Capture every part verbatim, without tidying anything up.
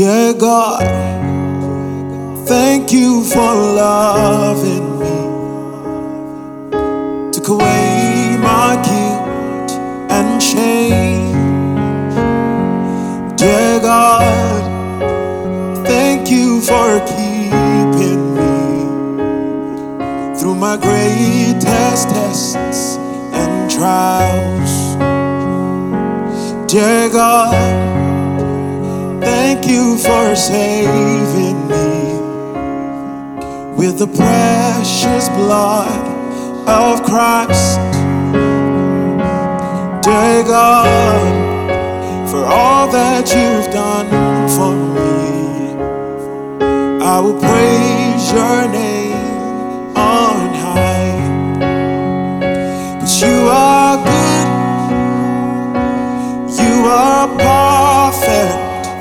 Dear God, thank you for loving me. Took away my guilt and shame. Dear God, thank you for keeping me through my greatest tests and trials. Dear God, thank you for saving me with the precious blood of Christ. Dear God, for all that you've done for me, I will praise your name on high. 'Cause you are good, you are perfect.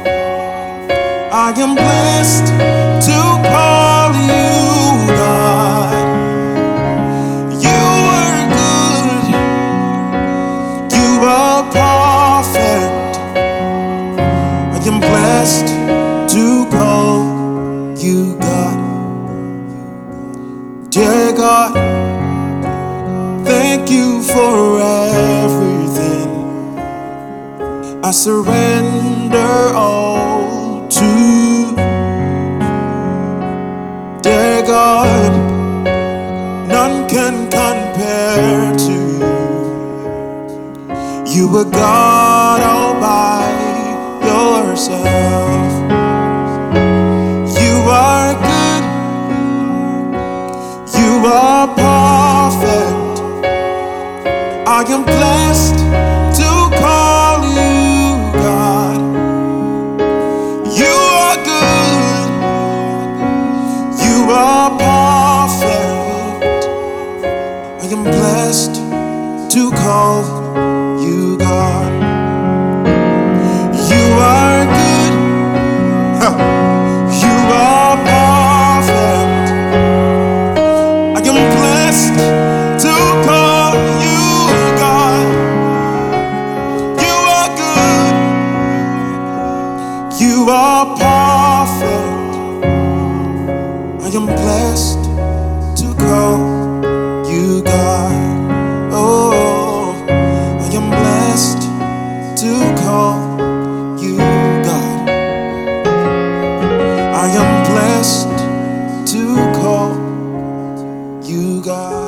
I am blessed to call you God. You are good, you are perfect. I am blessed to call you God. Dear God, thank you for everything. I surrender all to you. Dear God, none can compare to you. You are God all by yourself. You are good, you are perfect. I am blessed to call you God. You are good, you are perfect. I am blessed to call you God. You are good, huh. You are perfect. I am blessed to call you God. You are good, you are perfect. I am blessed to call you God. Oh, I am blessed to call you God. I am blessed to call you God.